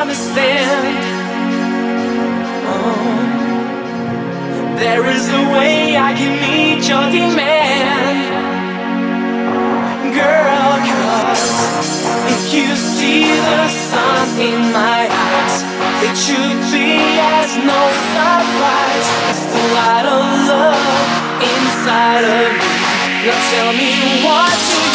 understand. Oh, there is a way I can meet your demand, girl. 'Cause if you see the sun in my eyes, it should be as no surprise. It's the light of love inside of me. Now tell me, what do